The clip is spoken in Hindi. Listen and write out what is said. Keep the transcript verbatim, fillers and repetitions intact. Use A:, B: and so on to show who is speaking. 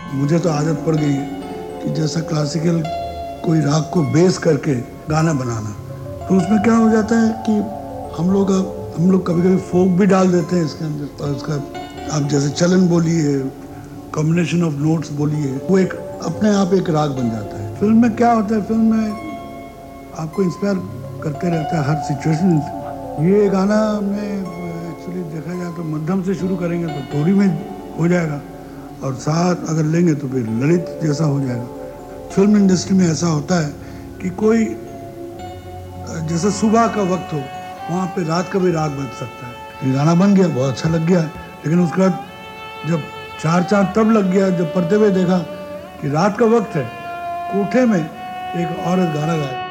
A: मुझे तो आदत पड़ गई है कि जैसा क्लासिकल कोई राग को बेस करके गाना बनाना, तो उसमें क्या हो जाता है कि हम लोग हम लोग कभी कभी फोक भी डाल देते हैं इसके अंदर। और उसका आप जैसे चलन बोलिए, कॉम्बिनेशन ऑफ नोट्स बोलिए, वो एक अपने आप एक राग बन जाता है। फिल्म में क्या होता है, फिल्म में आपको इंस्पायर करते रहता है हर सिचुएशन। ये गाना में एक्चुअली देखा जाए तो मध्यम से शुरू करेंगे तो तोड़ी में हो जाएगा, और साथ अगर लेंगे तो फिर ललित जैसा हो जाएगा। फिल्म इंडस्ट्री में ऐसा होता है कि कोई जैसे सुबह का वक्त हो, वहाँ पे रात का भी राग बज सकता है। ये गाना बन गया, बहुत अच्छा लग गया, लेकिन उसके बाद जब चार चार तब लग गया जब पढ़ते हुए देखा कि रात का वक्त है, कोठे में एक औरत गाना गाए।